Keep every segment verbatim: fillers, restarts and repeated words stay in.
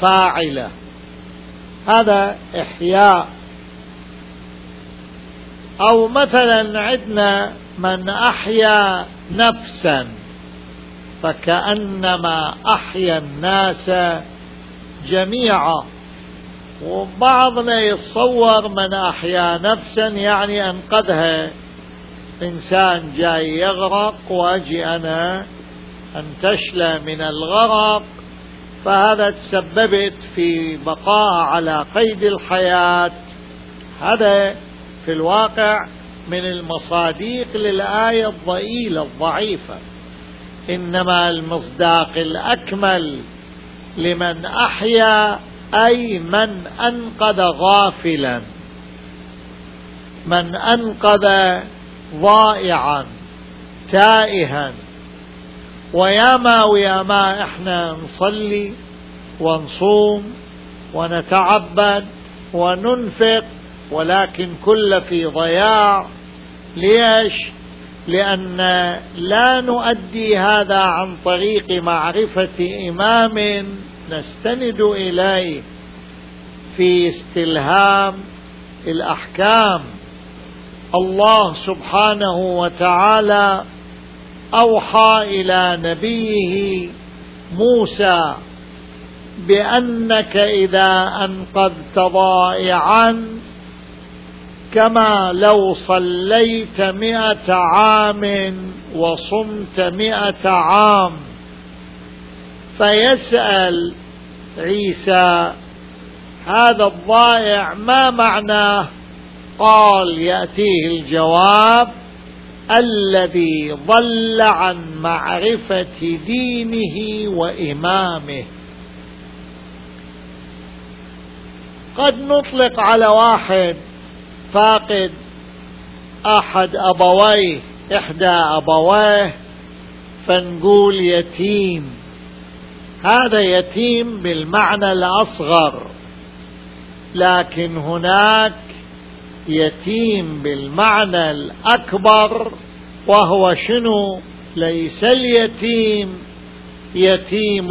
فاعلة، هذا إحياء. أو مثلا عندنا من أحيا نفسا فكأنما أحيا الناس جميعا، وبعضنا يتصور من أحيا نفسا يعني أنقذها، إنسان جاي يغرق وأجي أنا أنتشله من الغرق، فهذا تسببت في بقاء على قيد الحياة. هذا في الواقع من المصاديق للآية الضئيلة الضعيفة، إنما المصداق الأكمل لمن أحيا أي من أنقذ غافلا، من أنقذ ضائعا تائها. وياما وياما إحنا نصلي ونصوم ونتعبد وننفق ولكن كل في ضياع. ليش؟ لأن لا نؤدي هذا عن طريق معرفة إمام نستند إليه في استلهام الأحكام. الله سبحانه وتعالى أوحى إلى نبيه موسى بأنك إذا أنقذت ضائعا كما لو صليت مئة عام وصمت مئة عام. فيسأل عيسى هذا الضائع ما معناه؟ قال يأتيه الجواب الذي ضل عن معرفة دينه وإمامه. قد نطلق على واحد فاقد أحد أبويه إحدى أبويه فنقول يتيم، هذا يتيم بالمعنى الأصغر، لكن هناك يتيم بالمعنى الأكبر، وهو شنو؟ ليس اليتيم يتيم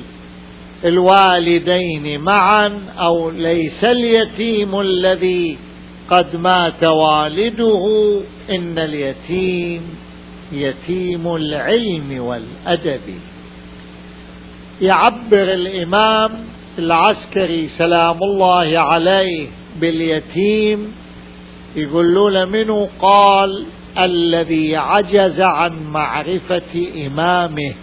الوالدين معا، أو ليس اليتيم الذي قد مات والده، إن اليتيم يتيم العلم والأدب. يعبر الإمام العسكري سلام الله عليه باليتيم، يقول له منه؟ قال الذي عجز عن معرفة إمامه.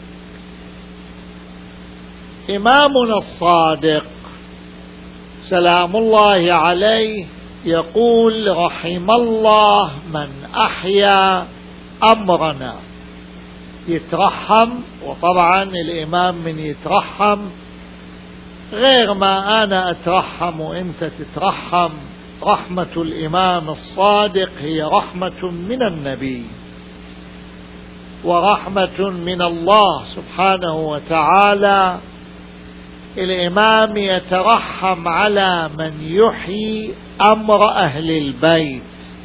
إمامنا الصادق سلام الله عليه يقول رحم الله من أحيا أمرنا. يترحم، وطبعا الإمام من يترحم غير ما أنا أترحم وإنت تترحم. رحمة الإمام الصادق هي رحمة من النبي ورحمة من الله سبحانه وتعالى. الإمام يترحم على من يحيي أمر أهل البيت.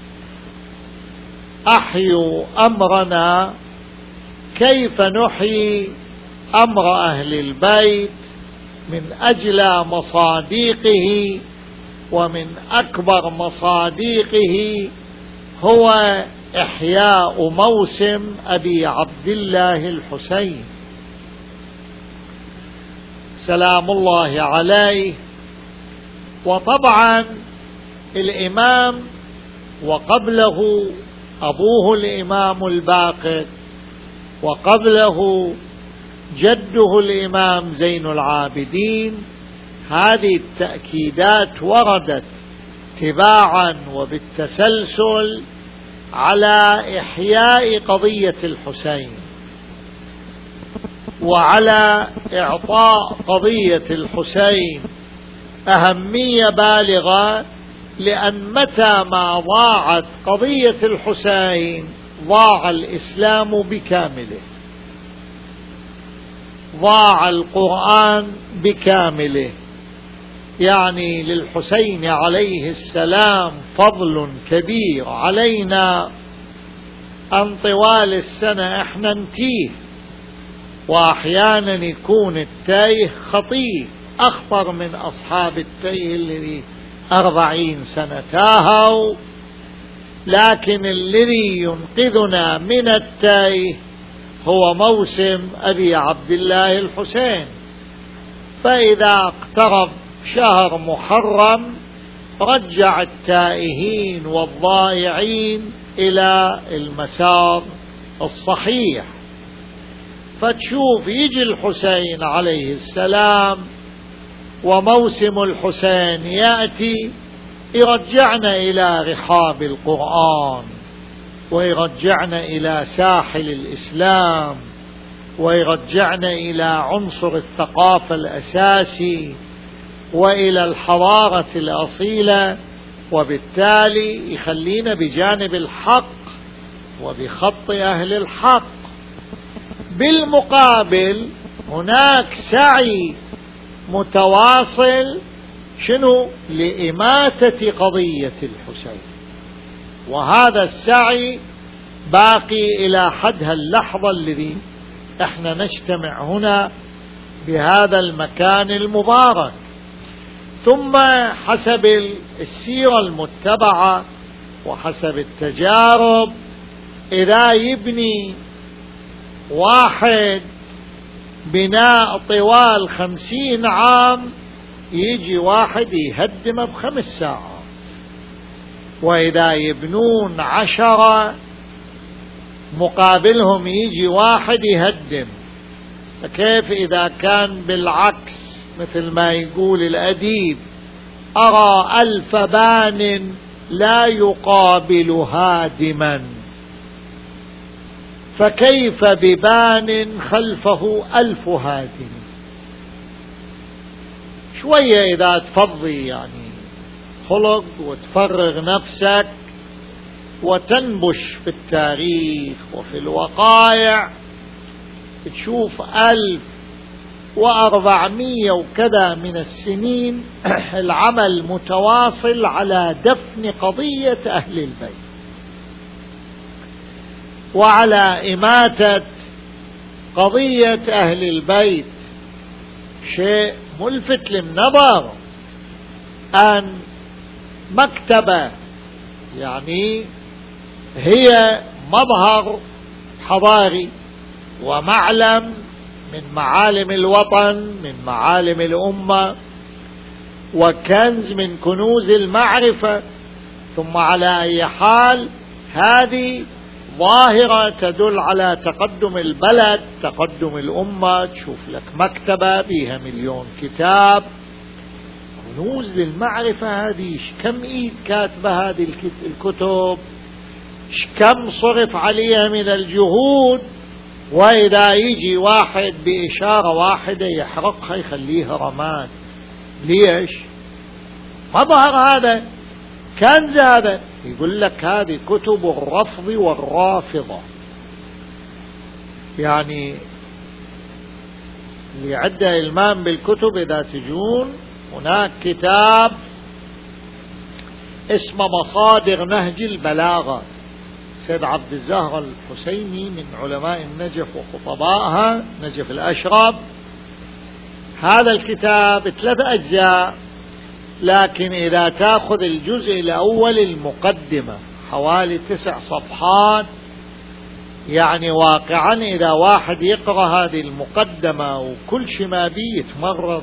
أحيوا أمرنا، كيف نحيي أمر أهل البيت؟ من أجل مصاديقه، ومن أكبر مصاديقه هو إحياء موسم أبي عبد الله الحسين سلام الله عليه. وطبعا الإمام وقبله أبوه الإمام الباقر، وقبله جده الإمام زين العابدين. هذه التأكيدات وردت تباعا وبالتسلسل على إحياء قضية الحسين، وعلى إعطاء قضية الحسين أهمية بالغة، لأن متى ما ضاعت قضية الحسين ضاع الإسلام بكامله، ضاع القرآن بكامله. يعني للحسين عليه السلام فضل كبير علينا، أن طوال السنة احنا نتيه، وأحيانا يكون التايه خطير أخطر من أصحاب التيه الذي أربعين سنة تاهوا، لكن الذي ينقذنا من التيه هو موسم أبي عبد الله الحسين. فإذا اقترب شهر محرم رجع التائهين والضائعين إلى المسار الصحيح. فتشوف يجي الحسين عليه السلام وموسم الحسين يأتي يرجعنا إلى رحاب القرآن، ويرجعنا إلى ساحل الإسلام، ويرجعنا إلى عنصر الثقافة الأساسي، وإلى الحضارة الأصيلة، وبالتالي يخلينا بجانب الحق وبخط أهل الحق. بالمقابل هناك سعي متواصل شنو؟ لإماتة قضية الحسين، وهذا السعي باقي إلى حد هاللحظة الذي احنا نجتمع هنا بهذا المكان المبارك. ثم حسب السيرة المتبعة وحسب التجارب، إذا يبني واحد بناء طوال خمسين عام يجي واحد يهدمه بخمس ساعات، وإذا يبنون عشرة مقابلهم يجي واحد يهدم. فكيف إذا كان بالعكس؟ مثل ما يقول الأديب: أرى ألف بان لا يقابل هادما، فكيف ببان خلفه ألف هادم. شوية إذا تفضي يعني خلق وتفرغ نفسك وتنبش في التاريخ وفي الوقائع، تشوف ألف وأربعمية وكذا من السنين العمل متواصل على دفن قضية أهل البيت وعلى إماتة قضية أهل البيت. شيء ملفت للنظر أن مكتبة يعني هي مظهر حضاري ومعلم من معالم الوطن، من معالم الأمة، وكنز من كنوز المعرفة، ثم على أي حال هذه ظاهرة تدل على تقدم البلد، تقدم الأمة. تشوف لك مكتبة بيها مليون كتاب، كنوز للمعرفة. هذه كم إيد كاتبة هذه الكتب، كم صرف عليها من الجهود، وإذا يجي واحد بإشارة واحدة يحرقها يخليها رماد. ليش؟ مظهر هذا، كنز هذا. يقول لك هذه كتب الرفض والرافضة. يعني اللي عنده إلمام بالكتب إذا تجون، هناك كتاب اسمه مصادر نهج البلاغة، سيد عبد الزهر الحسيني من علماء النجف وخطبائها، نجف الأشرب. هذا الكتاب ثلاث أجزاء، لكن إذا تأخذ الجزء الأول المقدمة حوالي تسع صفحات، يعني واقعا إذا واحد يقرأ هذه المقدمة وكل شيء ما بيه يتمرض،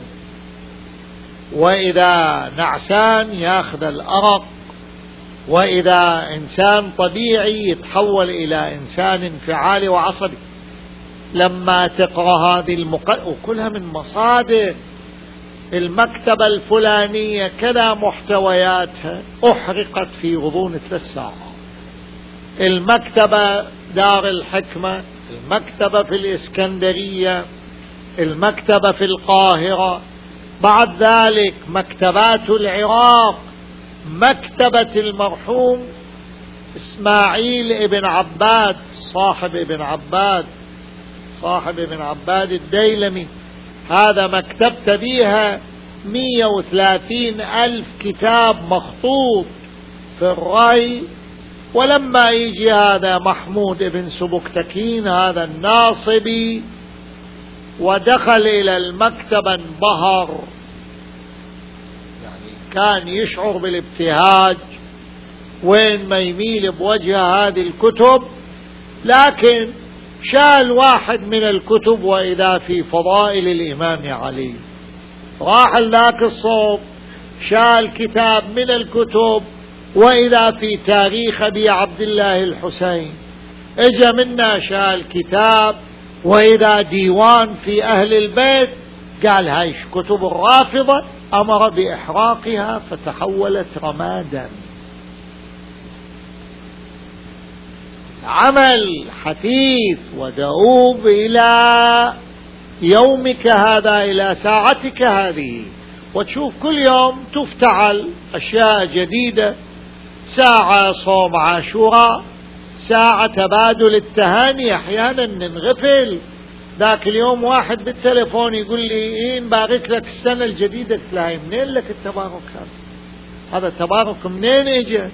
وإذا نعسان ياخذ الأرق، وإذا إنسان طبيعي يتحول إلى إنسان انفعالي وعصبي لما تقرأ هذه المقدمة. وكلها من مصادر المكتبة الفلانية كذا، محتوياتها أحرقت في غضون ثلاث ساعات. المكتبة دار الحكمة، المكتبة في الإسكندرية، المكتبة في القاهرة، بعد ذلك مكتبات العراق، مكتبة المرحوم إسماعيل ابن عباد صاحب ابن عباد صاحب ابن عباد الديلمي، هذا مكتبة بيها مية وثلاثين ألف كتاب مخطوط في الري. ولما يجي هذا محمود ابن سبكتكين هذا الناصبي ودخل إلى المكتبة انبهر كان يشعر بالابتهاج وين ما يميل بوجه هذه الكتب، لكن شال واحد من الكتب وإذا في فضائل الإمام علي، راح ذاك الصوب شال كتاب من الكتب وإذا في تاريخ أبي عبد الله الحسين، اجا منا شال كتاب وإذا ديوان في أهل البيت، قال هاي كتب الرافضة، أمر بإحراقها فتحولت رمادا. عمل حثيث ودؤوب إلى يومك هذا، إلى ساعتك هذه، وتشوف كل يوم تفتعل أشياء جديدة، ساعة صوم عاشوراء، ساعة تبادل التهاني، أحيانا ننغفل. ذاك اليوم واحد بالتليفون يقول لي إيه نبارك لك السنة الجديدة، تلاقي منين لك التبارك هذا؟ هذا التبارك منين اجى؟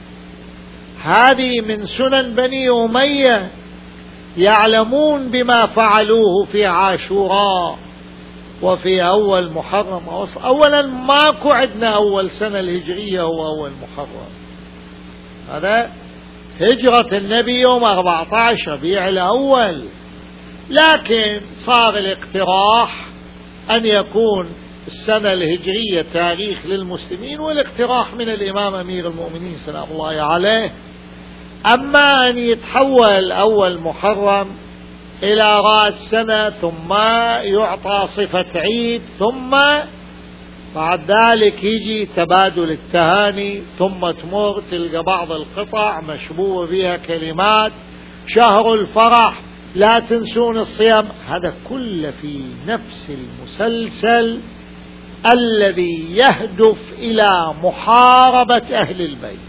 هذه من سنن بني أمية، يعلمون بما فعلوه في عاشوراء وفي أول محرم. أولا ماكو عندنا أول سنة الهجرية هو أول محرم، هذا هجرة النبي يوم أربعة عشر ربيع الأول، لكن صار الاقتراح أن يكون السنة الهجرية تاريخ للمسلمين، والاقتراح من الإمام أمير المؤمنين سلام الله عليه. أما أن يتحول أول محرم إلى رأس سنة ثم يعطى صفة عيد، ثم بعد ذلك يجي تبادل التهاني، ثم تمر تلقى بعض القطع مشبوه بها كلمات شهر الفرح، لا تنسون الصيام، هذا كله في نفس المسلسل الذي يهدف إلى محاربة أهل البيت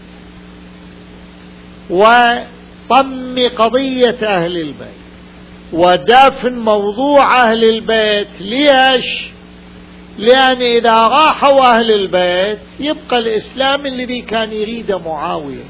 وطم قضية أهل البيت ودفن موضوع أهل البيت. ليش؟ لأن إذا راحوا أهل البيت يبقى الإسلام الذي كان يريد معاوية،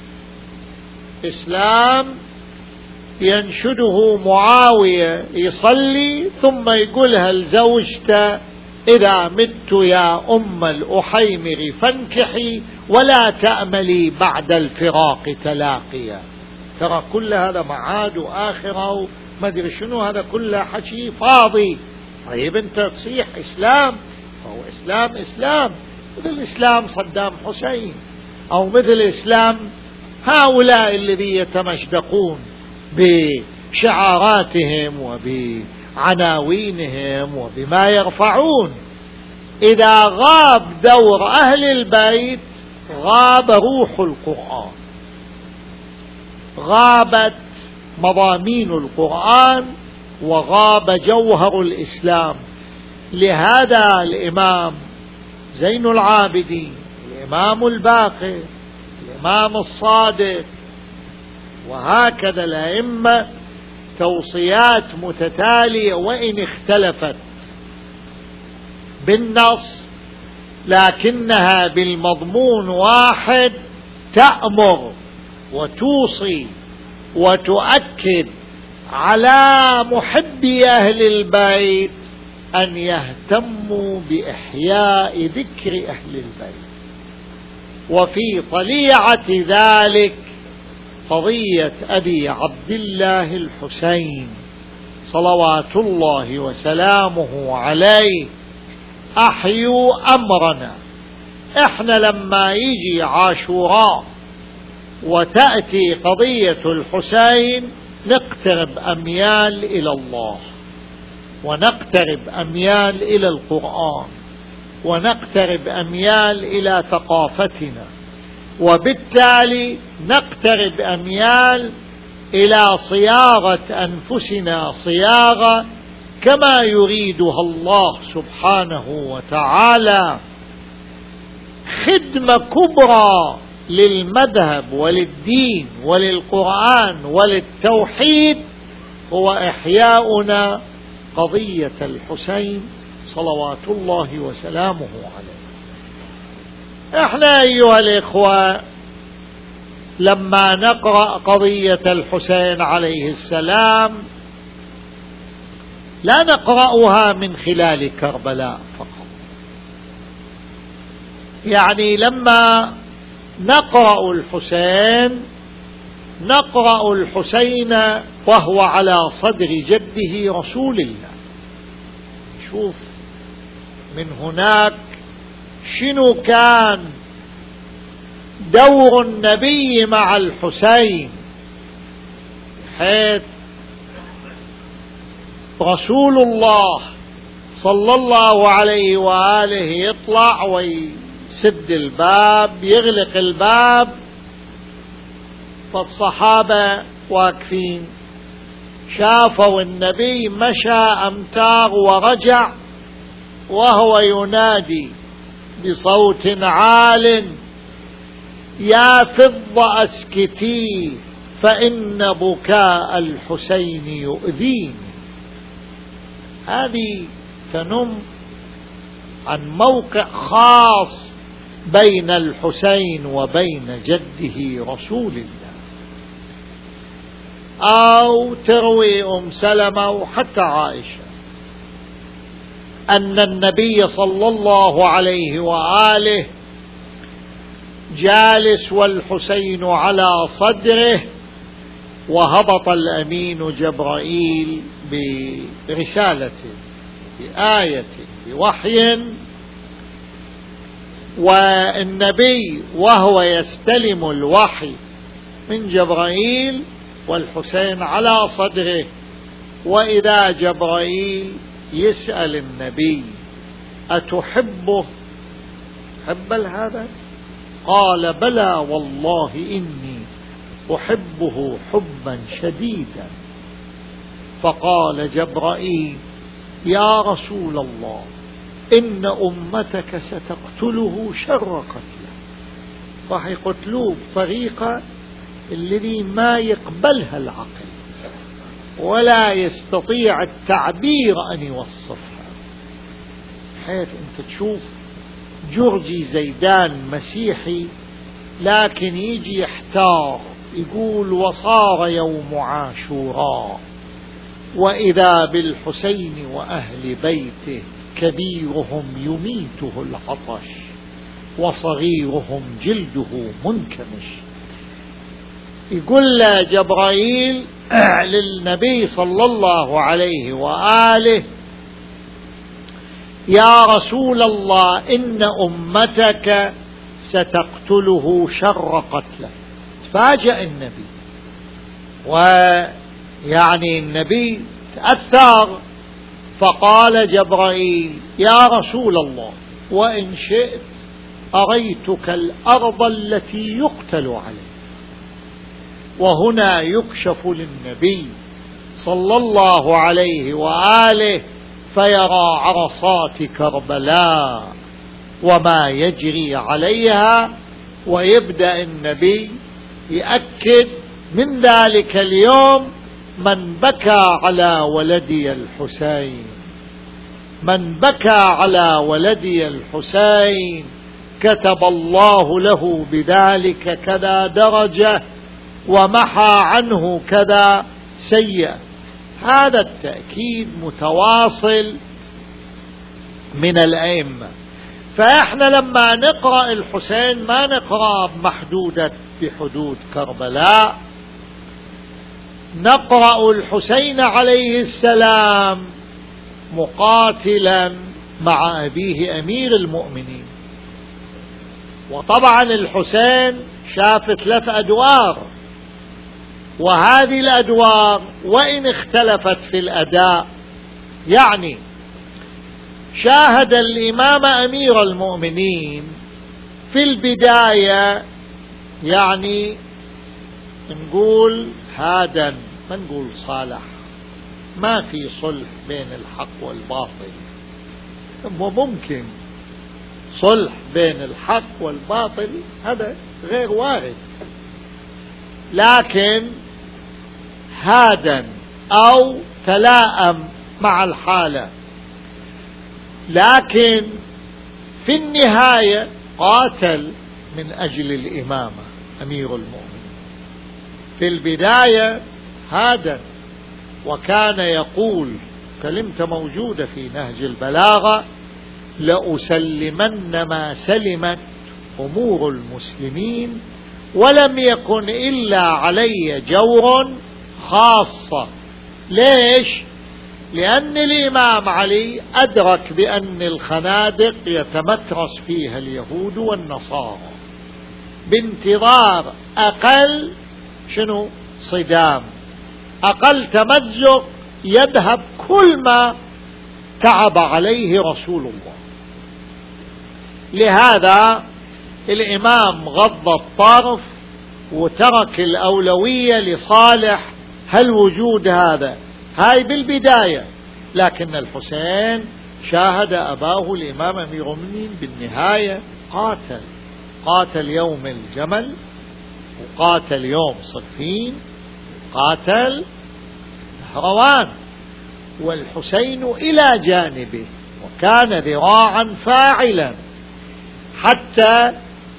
إسلام ينشده معاوية، يصلي ثم يقولها لزوجته إذا مت يا أم الأحيمر فانكحي ولا تأملي بعد الفراق تلاقيا. ترى كل هذا معاد وآخرة وما أدري شنو، هذا كله حكي فاضي. طيب أنت تصيح إسلام، هو إسلام إسلام مثل إسلام صدام حسين، أو مثل إسلام هؤلاء الذين يتمشدقون بشعاراتهم وبعناوينهم وبما يرفعون. إذا غاب دور أهل البيت غاب روح القرآن، غابت مضامين القرآن، وغاب جوهر الإسلام. لهذا الإمام زين العابدين، الإمام الباقر، الإمام الصادق، وهكذا الأئمة توصيات متتالية وإن اختلفت بالنص لكنها بالمضمون واحد، تأمر وتوصي وتؤكد على محبي أهل البيت أن يهتموا بإحياء ذكر أهل البيت. وفي طليعة ذلك قضية أبي عبد الله الحسين صلوات الله وسلامه عليه. أحيوا أمرنا، إحنا لما يجي عاشوراء وتأتي قضية الحسين نقترب أميال إلى الله، ونقترب أميال إلى القرآن، ونقترب أميال إلى ثقافتنا، وبالتالي نقترب أميال إلى صياغة أنفسنا صياغة كما يريدها الله سبحانه وتعالى. خدمة كبرى للمذهب وللدين وللقرآن وللتوحيد هو إحياؤنا قضية الحسين صلوات الله وسلامه عليه. احنا أيها الإخوة لما نقرأ قضية الحسين عليه السلام لا نقرأها من خلال كربلاء فقط، يعني لما نقرأ الحسين نقرأ الحسين وهو على صدر جده رسول الله. شوف من هناك شنو كان دور النبي مع الحسين، حيث رسول الله صلى الله عليه وآله يطلع ويسد الباب، يغلق الباب، فالصحابة واقفين شافوا النبي مشى أمتار ورجع وهو ينادي بصوت عال: يا فضة أسكتي فإن بكاء الحسين يؤذيني. هذه تنم عن موقع خاص بين الحسين وبين جده رسول الله. أو تروي أم سلمة وحتى عائشة أن النبي صلى الله عليه وآله جالس والحسين على صدره، وهبط الأمين جبرائيل برسالة بآية بوحي، والنبي وهو يستلم الوحي من جبرائيل والحسين على صدره، وإذا جبرائيل يسأل النبي: أتحبه حب هذا؟ قال: بلى والله إني أحبه حبا شديدا. فقال جبرائيل: يا رسول الله، إن أمتك ستقتله شر قتله، راح يقتلوه بطريقة الذي ما يقبلها العقل ولا يستطيع التعبير أن يوصفها. حيث أنت تشوف جورجي زيدان مسيحي لكن يجي يحتار يقول: وصار يوم عاشوراء وإذا بالحسين وأهل بيته كبيرهم يميته العطش وصغيرهم جلده منكمش. يقول له جبرائيل للنبي صلى الله عليه وآله: يا رسول الله، إن أمتك ستقتله شر قتله. تفاجأ النبي، ويعني النبي تأثر، فقال جبرائيل: يا رسول الله، وإن شئت أريتك الأرض التي يقتل عليها. وهنا يكشف للنبي صلى الله عليه وآله فيرى عرصات كربلاء وما يجري عليها، ويبدأ النبي يأكد من ذلك اليوم: من بكى على ولدي الحسين، من بكى على ولدي الحسين كتب الله له بذلك كذا درجة ومحى عنه كذا سيئة. هذا التأكيد متواصل من الأئمة. فإحنا لما نقرأ الحسين ما نقرأ بمحدودة بحدود كربلاء، نقرأ الحسين عليه السلام مقاتلا مع أبيه أمير المؤمنين. وطبعا الحسين شاف ثلاث أدوار، وهذه الأدوار وإن اختلفت في الأداء، يعني شاهد الإمام أمير المؤمنين في البداية، يعني نقول هادا، ما نقول صالح، ما في صلح بين الحق والباطل، وممكن صلح بين الحق والباطل هذا غير وارد، لكن هادا أو تلائم مع الحالة. لكن في النهاية قاتل من أجل الإمامة أمير المؤمنين. في البداية هادا، وكان يقول كلمة موجودة في نهج البلاغة: لأسلمن ما سلمت أمور المسلمين ولم يكن إلا علي جور خاصة. ليش؟ لأن الإمام علي أدرك بأن الخنادق يتمترس فيها اليهود والنصارى بانتظار أقل شنو صدام، أقل تمزق يذهب كل ما تعب عليه رسول الله. لهذا الإمام غض الطرف وترك الأولوية لصالح هالوجود هذا، هاي بالبداية. لكن الحسين شاهد أباه الإمام أمير المؤمنين بالنهاية قاتل، قاتل يوم الجمل، وقاتل يوم صفين، قاتل نهروان، والحسين إلى جانبه وكان ذراعا فاعلا. حتى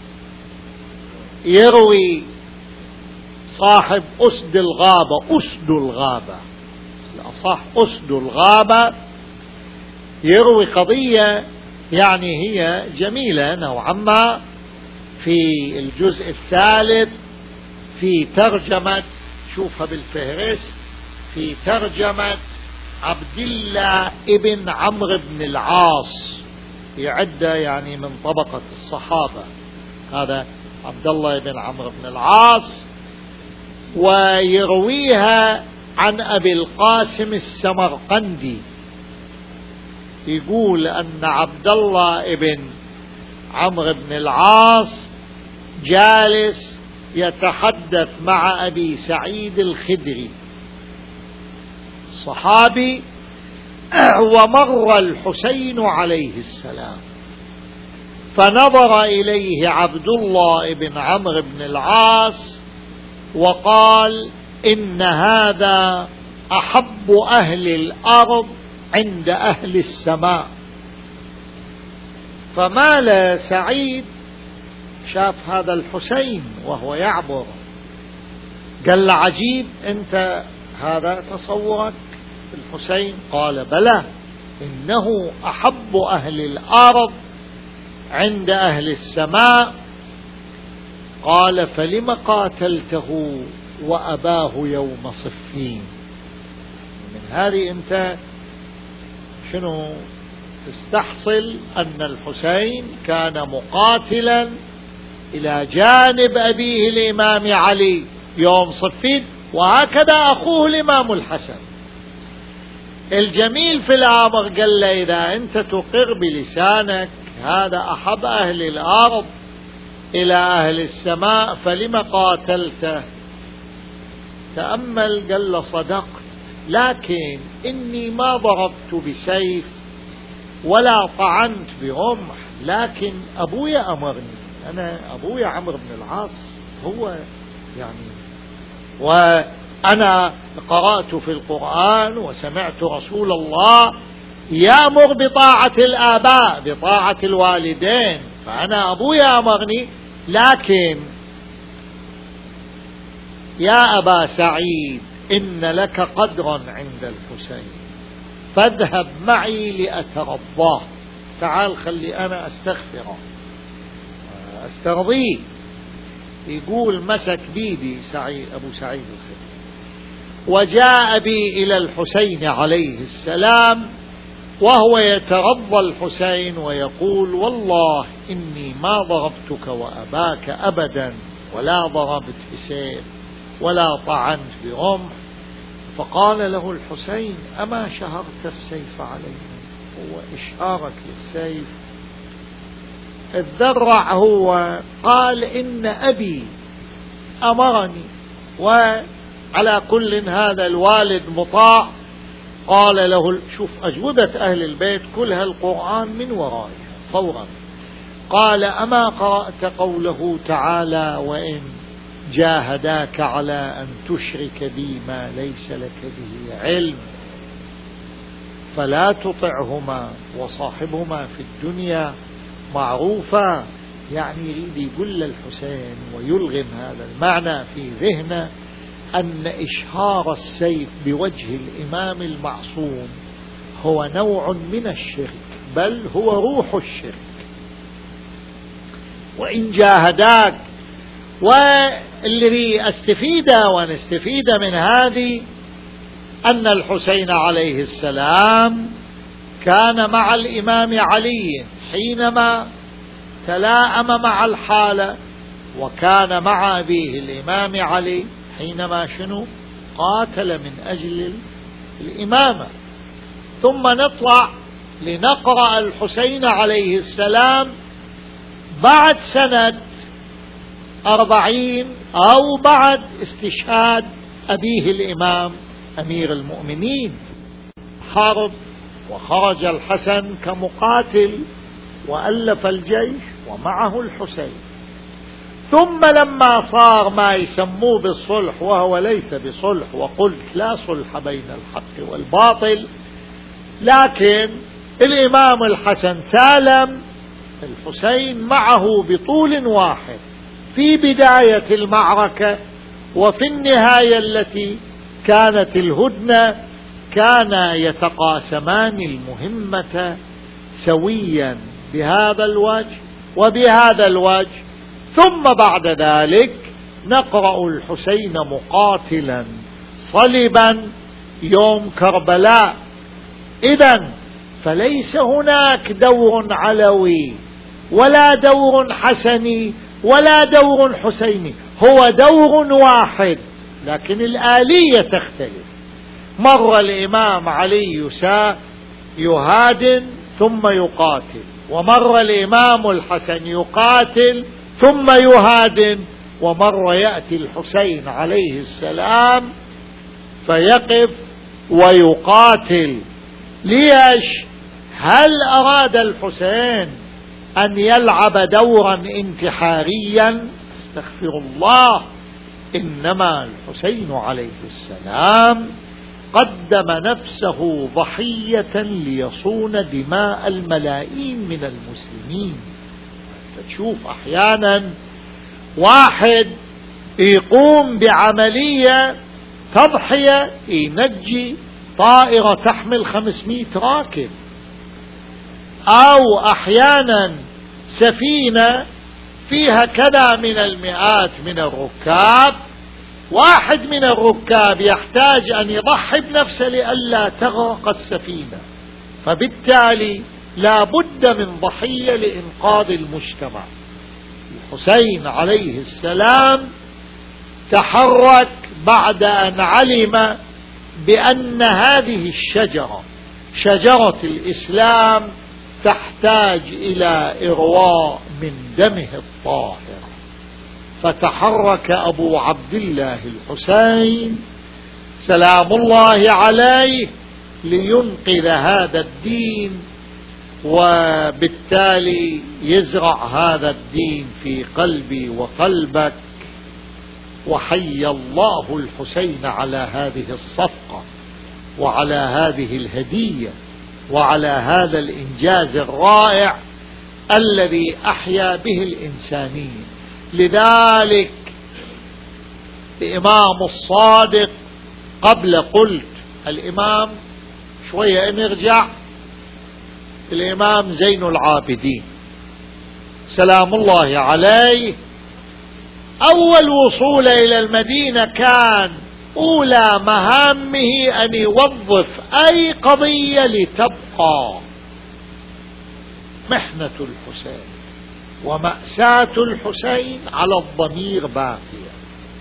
يروي صاحب أسد الغابة، أسد الغابة الأصح أسد الغابة، يروي قضية يعني هي جميلة نوعا ما في الجزء الثالث في ترجمة، شوفها بالفهرس، في ترجمة عبد الله ابن عمرو بن العاص، يعد يعني من طبقة الصحابة. هذا عبد الله بن عمرو بن العاص، ويرويها عن أبي القاسم السمرقندي، يقول أن عبد الله بن عمرو بن العاص جالس يتحدث مع أبي سعيد الخدري صحابي، ومر الحسين عليه السلام، فنظر إليه عبد الله بن عمرو بن العاص وقال: إن هذا أحب أهل الأرض عند أهل السماء. فمال سعيد، شاف هذا الحسين وهو يعبر، قال له: عجيب، أنت هذا تصورك الحسين؟ قال: بلى، إنه أحب أهل الأرض عند أهل السماء. قال: فلم قاتلته وأباه يوم صفين؟ من هذه أنت شنو تستحصل؟ أن الحسين كان مقاتلا إلى جانب أبيه الإمام علي يوم صفين، وهكذا أخوه الإمام الحسن. الجميل في الأمر قال له: إذا أنت تقر بلسانك هذا أحب أهل الأرض إلى أهل السماء، فلم قاتلته؟ تأمل، قال له: صدقت، لكن إني ما ضربت بسيف ولا طعنت برمح، لكن أبوي أمرني. أنا أبوي عمرو بن العاص هو يعني، وأنا قرأت في القرآن وسمعت رسول الله يأمر بطاعة الآباء، بطاعة الوالدين، فأنا أبوي أمرني. لكن يا أبا سعيد، إن لك قدرا عند الحسين، فاذهب معي لأترضاه، تعال خلي أنا أستغفره أسترضيه. يقول: مسك بيدي سعيد أبو سعيد الخدري وجاء بي إلى الحسين عليه السلام، وهو يترضى الحسين ويقول: والله إني ما ضربتك وأباك أبدا، ولا ضربت بسيف ولا طعنت برمح. فقال له الحسين: أما شهرت السيف عليهم؟ هو إشارك للسيف. الذرع هو قال: إن أبي أمرني، وعلى كل هذا الوالد مطاع. قال له: شوف أجوبة أهل البيت كلها القرآن من ورائها فورا. قال: أما قرأت قوله تعالى: وإن جاهداك على أن تشرك بي ما ليس لك به علم فلا تطعهما وصاحبهما في الدنيا معروفا. يعني يريد يقول للحسين ويلغم هذا المعنى في ذهنه أن إشهار السيف بوجه الإمام المعصوم هو نوع من الشرك، بل هو روح الشرك. وإن جاهداك، والذي أستفيده ونستفيد من هذه أن الحسين عليه السلام كان مع الإمام علي حينما تلاءم مع الحالة، وكان مع أبيه الإمام علي حينما شنو قاتل من أجل الإمامة. ثم نطلع لنقرأ الحسين عليه السلام بعد سنة أربعين أو بعد استشهاد أبيه الإمام أمير المؤمنين. حارب وخرج الحسن كمقاتل وألف الجيش ومعه الحسين. ثم لما صار ما يسموه بالصلح، وهو ليس بصلح، وقلت لا صلح بين الحق والباطل، لكن الإمام الحسن سالم الحسين معه بطول واحد في بداية المعركة وفي النهاية التي كانت الهدنة، كانا يتقاسمان المهمة سويا بهذا الوجه وبهذا الوجه. ثم بعد ذلك نقرأ الحسين مقاتلا صلبا يوم كربلاء. إذن فليس هناك دور علوي ولا دور حسني ولا دور حسيني، هو دور واحد، لكن الآلية تختلف. مر الإمام علي يهادن ثم يقاتل، ومر الإمام الحسن يقاتل ثم يهادن، ومر يأتي الحسين عليه السلام فيقف ويقاتل. ليش؟ هل أراد الحسين أن يلعب دورا انتحاريا؟ استغفر الله، إنما الحسين عليه السلام قدم نفسه ضحية ليصون دماء الملايين من المسلمين. تشوف أحيانا واحد يقوم بعملية تضحية ينجي طائرة تحمل خمسمائة راكب، أو أحيانا سفينة فيها كذا من المئات من الركاب، واحد من الركاب يحتاج أن يضحي بنفسه لئلا تغرق السفينة، فبالتالي لا بد من ضحية لإنقاذ المجتمع. الحسين عليه السلام تحرك بعد أن علم بأن هذه الشجرة شجرة الإسلام تحتاج إلى إرواء من دمه الطاهر، فتحرك أبو عبد الله الحسين سلام الله عليه لينقذ هذا الدين، وبالتالي يزرع هذا الدين في قلبي وقلبك. وحي الله الحسين على هذه الصفقة وعلى هذه الهدية وعلى هذا الإنجاز الرائع الذي أحيا به الإنسانية. لذلك الإمام الصادق، قبل قلت الإمام شوية نرجع، الإمام زين العابدين سلام الله عليه، أول وصول إلى المدينة كان أولى مهامه أن يوظف أي قضية لتبقى محنة الحسين ومأساة الحسين على الضمير باقية.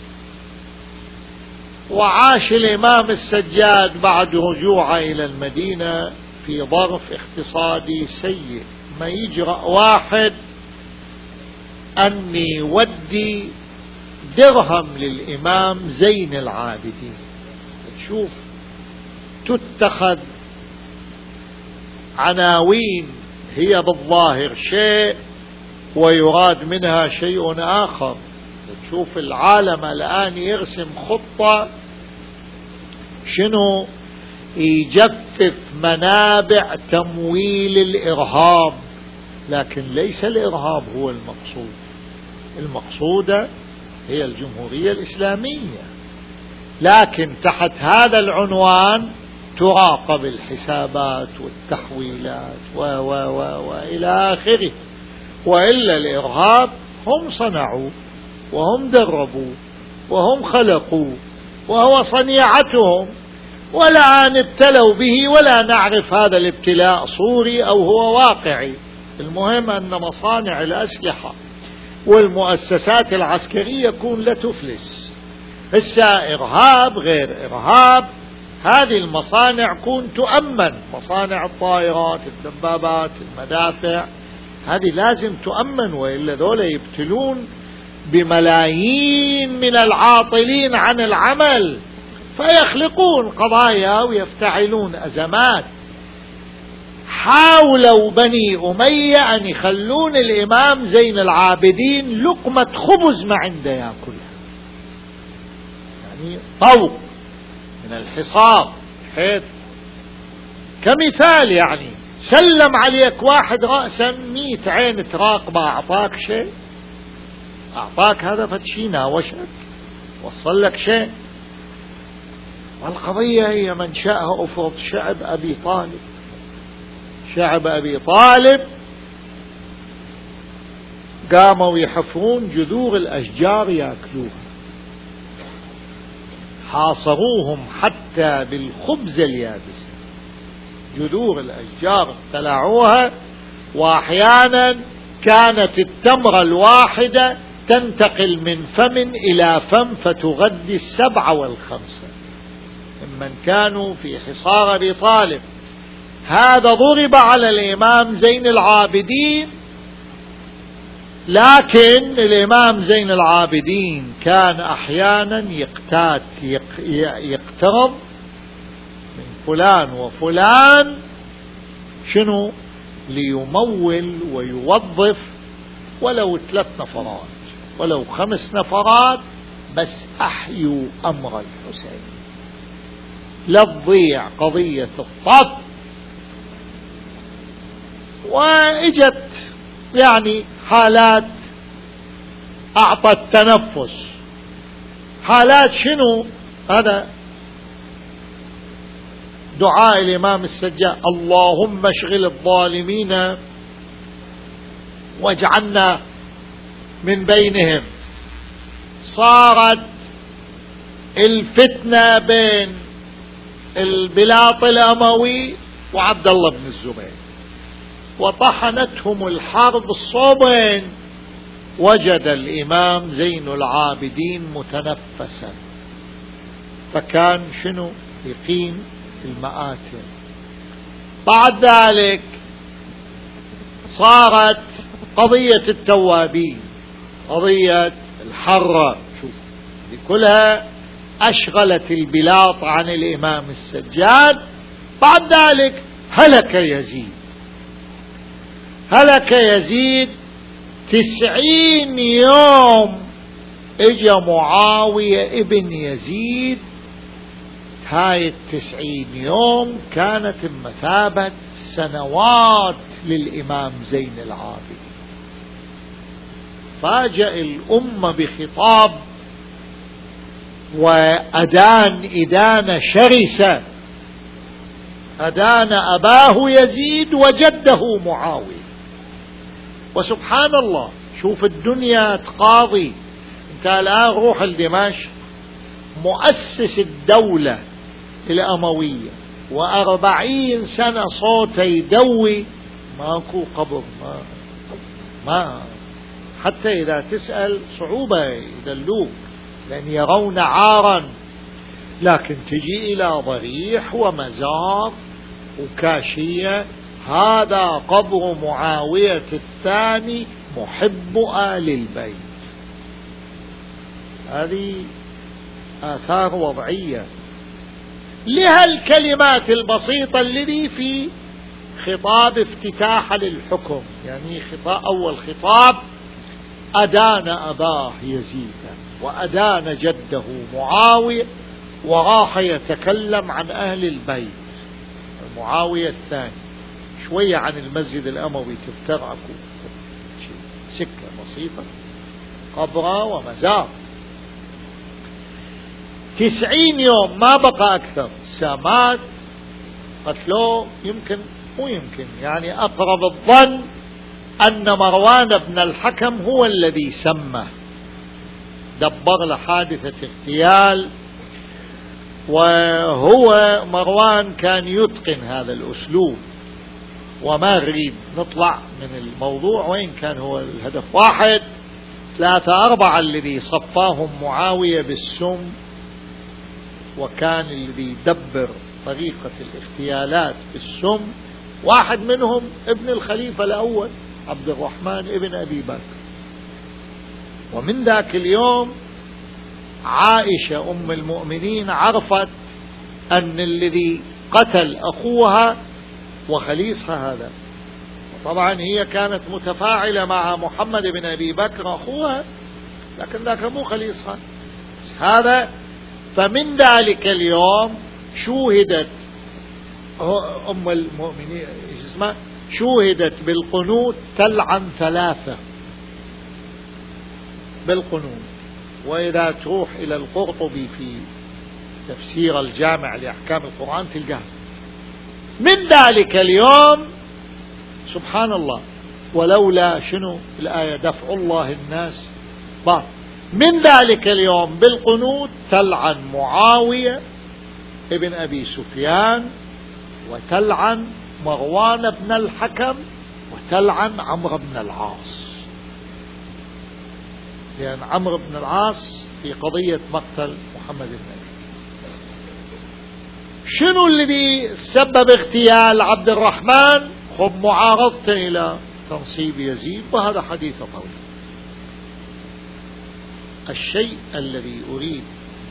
وعاش الإمام السجاد بعد رجوعه إلى المدينة في ظرف اقتصادي سيء، ما يجرأ واحد أني ودي درهم للإمام زين العابدين. تشوف تتخذ عناوين هي بالظاهر شيء ويراد منها شيء آخر. تشوف العالم الآن يرسم خطة شنو؟ يجفف منابع تمويل الإرهاب، لكن ليس الإرهاب هو المقصود، المقصودة هي الجمهورية الإسلامية، لكن تحت هذا العنوان تراقب الحسابات والتحويلات و و و وإلى آخره. وإلا الإرهاب هم صنعوا وهم دربوا وهم خلقوا وهو صنيعتهم، والآن ابتلوا به ولا نعرف هذا الابتلاء صوري أو هو واقعي. المهم أن مصانع الأسلحة والمؤسسات العسكرية يكون لا تفلس. هسه إرهاب غير إرهاب، هذه المصانع كون تؤمن، مصانع الطائرات، الدبابات، المدافع، هذه لازم تؤمن، وإلا ذولا يبتلون بملايين من العاطلين عن العمل فيخلقون قضايا ويفتعلون أزمات. حاولوا بني أمية أن يخلون الإمام زين العابدين لقمة خبز ما عنده يأكلها، يعني طوق من الحصار، حيث كمثال يعني سلم عليك واحد رأسا ميت عين تراقبه، أعطاك شيء؟ أعطاك هذا فتشي ناوشك وصل لك شيء؟ والقضية هي منشأها أفرض شعب أبي طالب. شعب أبي طالب قاموا يحفرون جذور الأشجار يأكلوها، حاصروهم حتى بالخبز اليابس، جذور الأشجار ابتلعوها، وأحيانا كانت التمرة الواحدة تنتقل من فم إلى فم فتغذي السبعة والخمسة ممن كانوا في حصار أبي طالب. هذا ضرب على الإمام زين العابدين، لكن الإمام زين العابدين كان أحيانا يقتات يقترض من فلان وفلان، شنو؟ ليمول ويوظف ولو ثلاث نفرات ولو خمس نفرات، بس أحيوا أمر الحسين لا تضيع قضية الطف. وإجت يعني حالات أعطت تنفس، حالات شنو؟ هذا دعاء الإمام السجاد: اللهم اشغل الظالمين واجعلنا من بينهم. صارت الفتنة بين البلاط الأموي وعبد الله بن الزبير، وطحنتهم الحرب الصوبين. وجد الإمام زين العابدين متنفسا، فكان شنو؟ يقيم المآتم. بعد ذلك صارت قضية التوابين، قضية الحرة، شوف كلها أشغلت البلاط عن الإمام السجاد. بعد ذلك هلك يزيد، هلك يزيد تسعين يوم. اجى معاوية ابن يزيد، هاي التسعين يوم كانت بمثابة سنوات للإمام زين العابدين. فاجأ الأمة بخطاب وأدان إدانة شرسة، أدان أباه يزيد وجده معاوية. وسبحان الله، شوف الدنيا تقاضي. انت الآن روح لدمشق، مؤسس الدولة الأموية وأربعين سنة صوته يدوي، ماكو قبر، ما, ما حتى إذا تسأل صعوبة يدلوك لأن يرون عارا. لكن تجي إلى ضريح ومزار وكاشية، هذا قبر معاوية الثاني محب آل البيت. هذه آثار وضعية لهالكلمات البسيطة الذي في خطاب افتتاح للحكم. يعني خطاب أول خطاب أدان أباه يزيد وأدان جده معاوية، وراح يتكلم عن أهل البيت. معاوية الثاني شوية عن المسجد الأموي تفترقوا، سكة بسيطة، قبرة ومزار. تسعين يوم ما بقى أكثر. سامات قتلوه. يمكن مو يمكن يعني أقرب الظن أن مروان بن الحكم هو الذي سمى، دبر له حادثة اغتيال، وهو مروان كان يتقن هذا الأسلوب. وما نريد نطلع من الموضوع، وإن كان هو الهدف واحد. ثلاثة أربعة الذي صفاهم معاوية بالسم، وكان الذي يدبر طريقة الاغتيالات بالسم واحد منهم ابن الخليفة الأول عبد الرحمن ابن أبي بكر. ومن ذاك اليوم عائشة أم المؤمنين عرفت أن الذي قتل أخوها وخليصها هذا. طبعا هي كانت متفاعلة مع محمد بن أبي بكر أخوها، لكن ذاك مو خليصها هذا. فمن ذلك اليوم شوهدت أم المؤمنين اسمها شوهدت بالقنوت تلعن ثلاثة بالقنوت. وإذا تروح إلى القرطبي في تفسير الجامع لأحكام القرآن تلقاه من ذلك اليوم. سبحان الله، ولولا شنو الآية دفع الله الناس بعض. من ذلك اليوم بالقنوت تلعن معاوية ابن أبي سفيان، وتلعن مروان بن الحكم، وتلعن عمرو بن العاص، لأن يعني عمرو بن العاص في قضية مقتل محمد بن أبي. شنو الذي سبب اغتيال عبد الرحمن؟ خب معارضته إلى تنصيب يزيد، وهذا حديث طويل. الشيء الذي أريد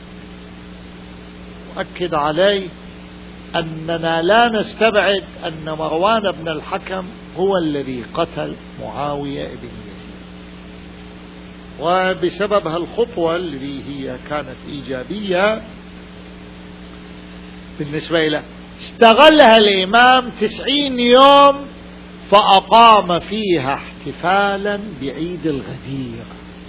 أؤكد عليه أننا لا نستبعد أن مروان بن الحكم هو الذي قتل معاوية بن يزيد، وبسبب هالخطوة التي هي كانت إيجابية بالنسبة له استغلها الإمام تسعين يوم فأقام فيها احتفالا بعيد الغدير،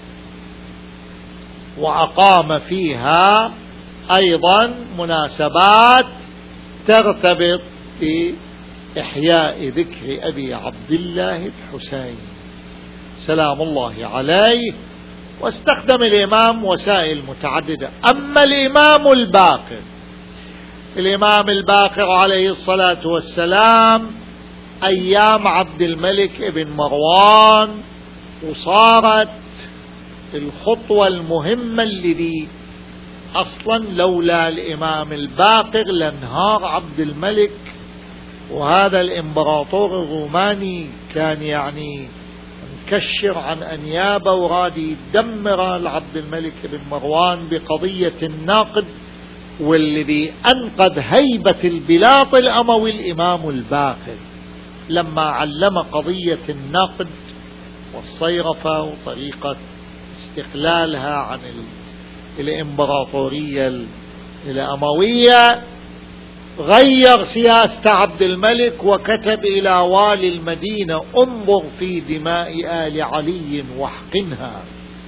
وأقام فيها أيضا مناسبات ترتبط بإحياء ذكر أبي عبد الله الحسين سلام الله عليه، واستخدم الإمام وسائل متعددة. أما الإمام الباقر الإمام الباقر عليه الصلاة والسلام أيام عبد الملك ابن مروان، وصارت الخطوة المهمة الذي أصلا لولا الإمام الباقر لانهار عبد الملك، وهذا الإمبراطور الروماني كان يعني مكشر عن أنيابه وراد يدمر العبد الملك بن مروان بقضية الناقد، والذي أنقذ هيبة البلاط الأموي الإمام الباقر لما علم قضية النقد والصيرفة وطريقة استقلالها عن الإمبراطورية الأموية. غير سياسة عبد الملك وكتب إلى والي المدينة: انظر في دماء آل علي واحقنها،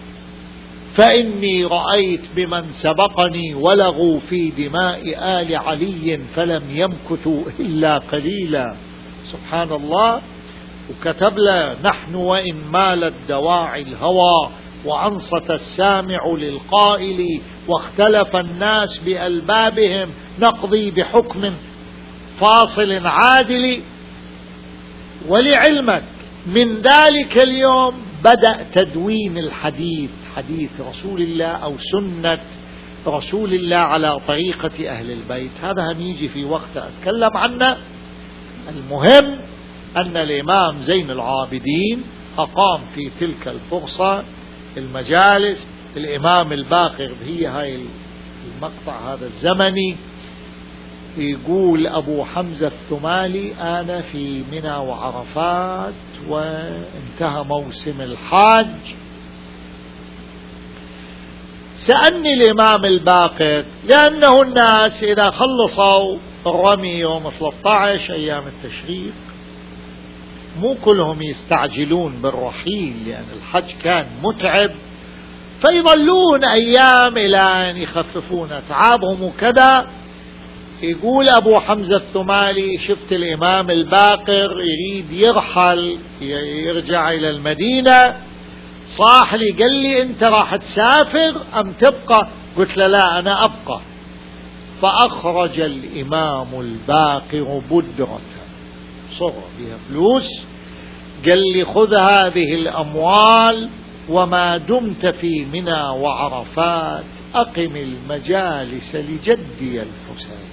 فإني رأيت بمن سبقني ولغوا في دماء آل علي فلم يمكثوا إلا قليلا. سبحان الله. وكتب له: نحن وإن مالت دواعي الهوى وأنصت السامع للقائل واختلف الناس بألبابهم نقضي بحكم فاصل عادل. ولعلمك من ذلك اليوم بدأ تدوين الحديث، حديث رسول الله أو سنة رسول الله على طريقة أهل البيت. هذا هنيجي في وقت أتكلم عنه. المهم أن الإمام زين العابدين أقام في تلك الفرصة المجالس. الإمام الباقر هي هاي المقطع هذا الزمني، يقول أبو حمزة الثمالي: أنا في منى وعرفات وانتهى موسم الحاج. سألني الإمام الباقر، لأنه الناس إذا خلصوا الرمي يوم ثلاثة عشر أيام التشريق مو كلهم يستعجلون بالرحيل، لأن الحج كان متعب، فيظلون أيام إلى أن يخففون أتعابهم وكذا. يقول أبو حمزة الثمالي شفت الإمام الباقر يريد يرحل يرجع إلى المدينة، صاح لي قال لي أنت راح تسافر أم تبقى؟ قلت له لا أنا أبقى. فأخرج الإمام الباقر بدرة صغر بها فلوس، قال لي خذ هذه الأموال وما دمت في منى وعرفات أقم المجالس لجدي الحسين.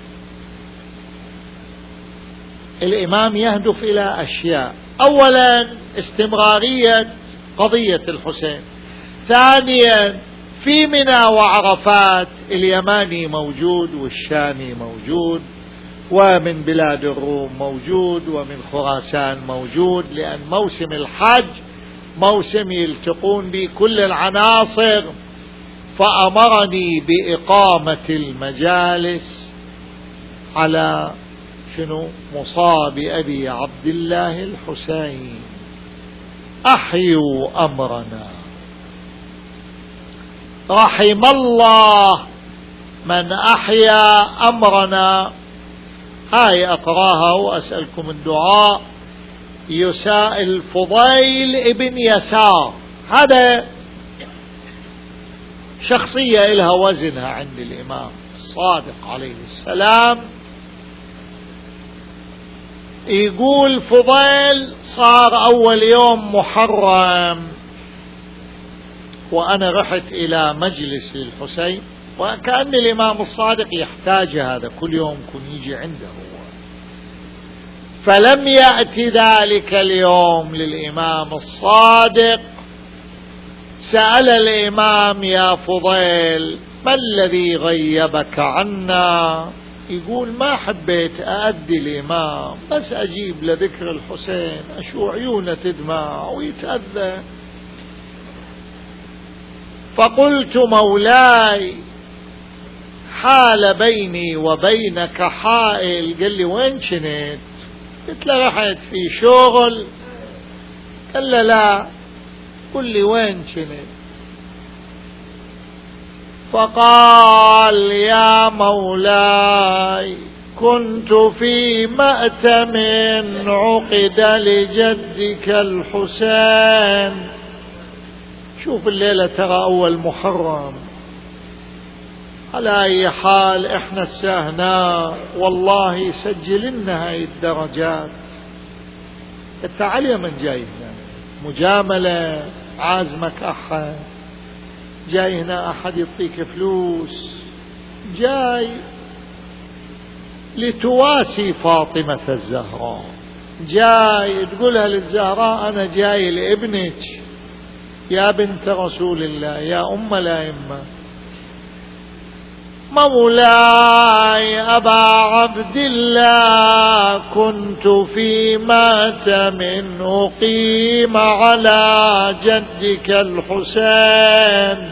الإمام يهدف إلى أشياء: أولا استمرارية قضية الحسين، ثانيا في منى وعرفات اليماني موجود والشامي موجود ومن بلاد الروم موجود ومن خراسان موجود، لأن موسم الحج موسم يلتقون به كل العناصر. فأمرني بإقامة المجالس على شنو؟ مصاب أبي عبد الله الحسين. أحيوا أمرنا، رحم الله من أحيا أمرنا. هاي أقراها وأسألكم الدعاء. يساء الفضيل ابن يسار، هذا شخصية إلها وزنها عند الإمام الصادق عليه السلام. يقول فضيل صار أول يوم محرم وأنا رحت إلى مجلس الحسين، وكأن الإمام الصادق يحتاج هذا كل يوم كن يجي عنده، فلم يأتي ذلك اليوم للإمام الصادق. سأل الإمام: يا فضيل ما الذي غيبك عنا؟ يقول: ما حبيت أأدي الإمام، بس أجيب لذكر الحسين أشو عيونه تدمع ويتأذى. فقلت: مولاي حال بيني وبينك حائل. قال لي: وين كنت؟ قلت له: رحت في شغل. قال له: لا، قل لي وين كنت. فقال: يا مولاي كنت في مأتم عقد لجدك الحسين. شوف الليلة ترى أول محرم. على أي حال إحنا السهنا والله سجل لنا هاي الدرجات. التعالية من جاي هنا مجاملة، عازمك أحد، جاي هنا أحد يعطيك فلوس، جاي لتواسي فاطمة الزهراء، جاي تقولها للزهراء أنا جاي لابنك يا بنت رسول الله يا أم الأئمة. مولاي أبا عبد الله كنت في مأتم أقيم على جدك الحسين.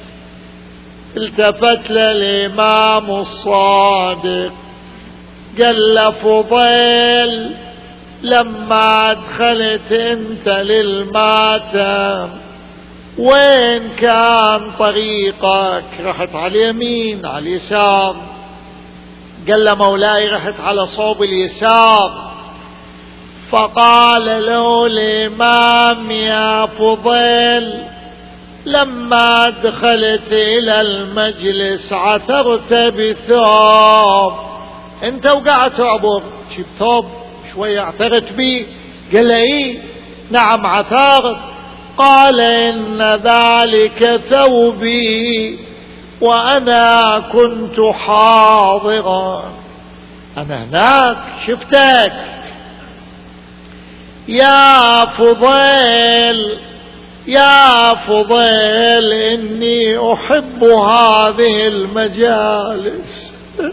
التفت للإمام الصادق قال له: فضيل لما دخلت انت للماتم وين كان طريقك؟ رحت على اليمين على اليسار؟ قال له: مولاي رحت على صوب اليسار. فقال له الإمام: يا فضيل لما دخلت إلى المجلس عثرت بثوب، انت وقعت عبر شي بثوب شوية اعترت بي؟ قال له: ايه نعم عثرت. قال: إن ذلك ثوبي وأنا كنت حاضرا، أنا هناك شفتك. يا فضيل يا فضيل إني أحب هذه المجالس،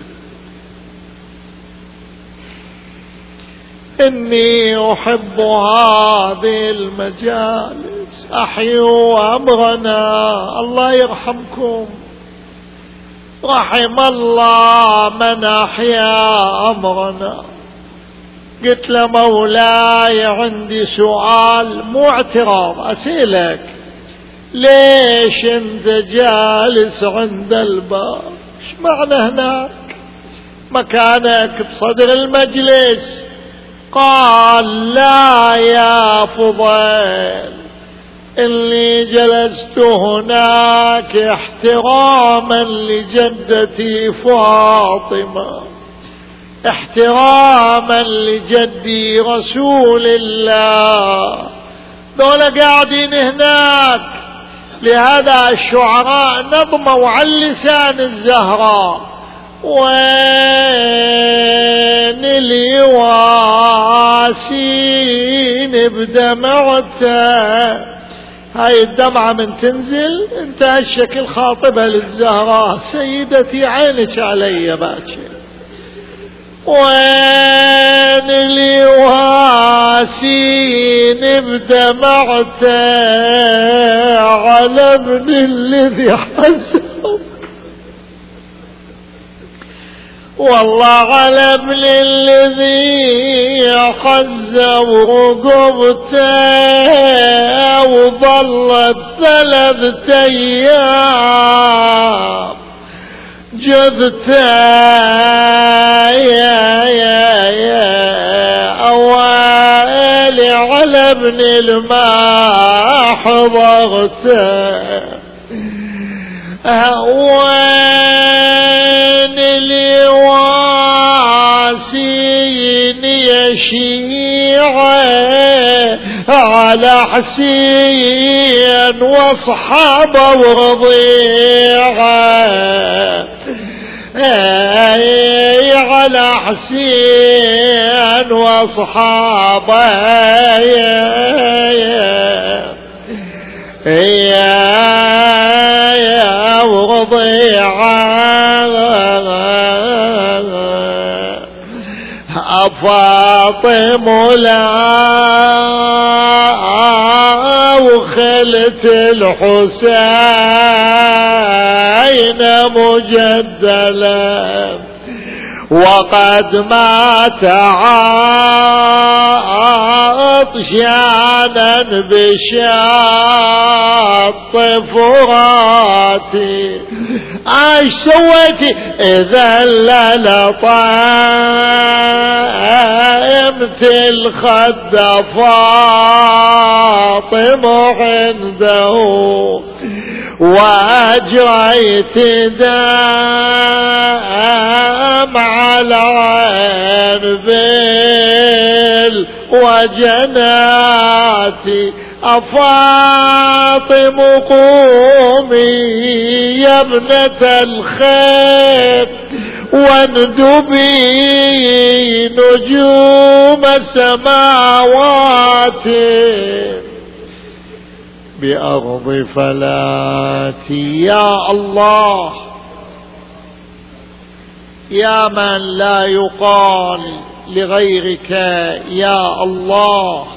إني أحب هذه المجالس، أحيوا أمرنا. الله يرحمكم، رحم الله من أحيا أمرنا. قلت له: مولاي عندي سؤال مو اعتراض، أسألك ليش انت جالس عند الباب؟ ايش معنى هناك؟ مكانك بصدر المجلس. قال لا يا فضيل، إني جلست هناك احتراما لجدتي فاطمة، احتراما لجدي رسول الله، دول قاعدين هناك. لهذا الشعراء نظموا عن لسان الزهراء: وين اللي واسين بدمعته. هاي الدمعة من تنزل انت هالشكل خاطبها للزهراء: سيدتي عينك علي باكر. وين اللي واسين بدمعته على ابن الذي حزن، والله على ابن الذي حزن رقبته، وظلت ثلاثة ايام جثته يا يا يا اوالي على ابن الماء حضرته. وين اللي واسين يا شيعة على حسين واصحابه ورضيعه، على حسين واصحابه يا ورضيعه. فاطمة لا وخلت الحسين مجدلا، وقد مات عطشانا بشاط فراتي. ايش سويتي اذا لطعمت الخد فاطمة عنده، واجريت دم على عين بال وجناتي. أفاطم قومي يا ابنة الخير، واندبي نجوم السماوات بأرض فلاتي. يا الله، يا من لا يقال لغيرك يا الله.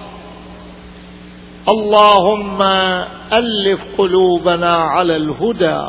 اللهم ألف قلوبنا على الهدى،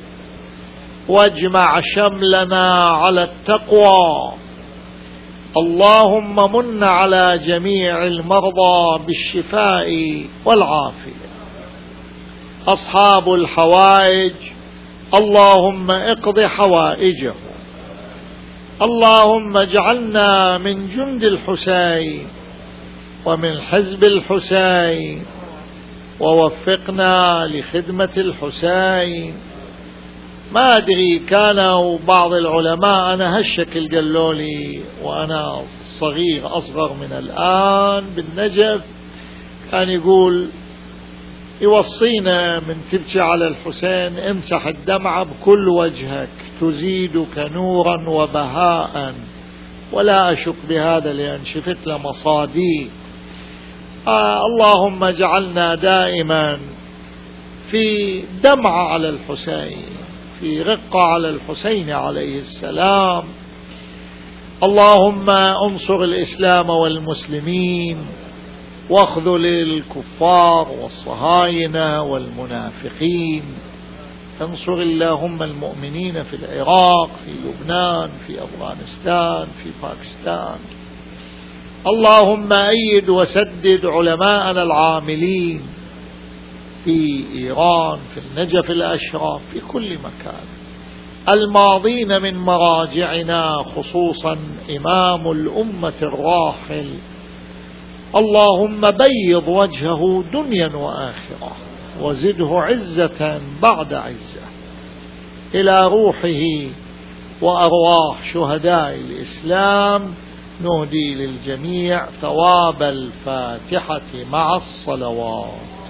واجمع شملنا على التقوى. اللهم من على جميع المرضى بالشفاء والعافية. أصحاب الحوائج اللهم اقض حوائجهم. اللهم اجعلنا من جند الحسين ومن حزب الحسين، ووفقنا لخدمة الحسين. ما أدري، كانوا بعض العلماء أنا هالشكل قالوا لي وأنا صغير أصغر من الآن بالنجف، كان يقول يوصينا من تبكي على الحسين امسح الدمعة بكل وجهك تزيدك نورا وبهاء. ولا أشك بهذا لأن شفت لمصادي. آه اللهم اجعلنا دائما في دمعة على الحسين، في رقة على الحسين عليه السلام. اللهم انصر الإسلام والمسلمين، واخذل الكفار والصهاينة والمنافقين. انصر اللهم المؤمنين في العراق، في لبنان، في أفغانستان، في باكستان. اللهم أيد وسدد علماءنا العاملين في إيران، في النجف الأشرف، في كل مكان. الماضين من مراجعنا، خصوصا إمام الأمة الراحل، اللهم بيض وجهه دنيا وآخرة وزده عزة بعد عزة، إلى روحه وأرواح شهداء الإسلام نهدي للجميع ثواب الفاتحة مع الصلوات.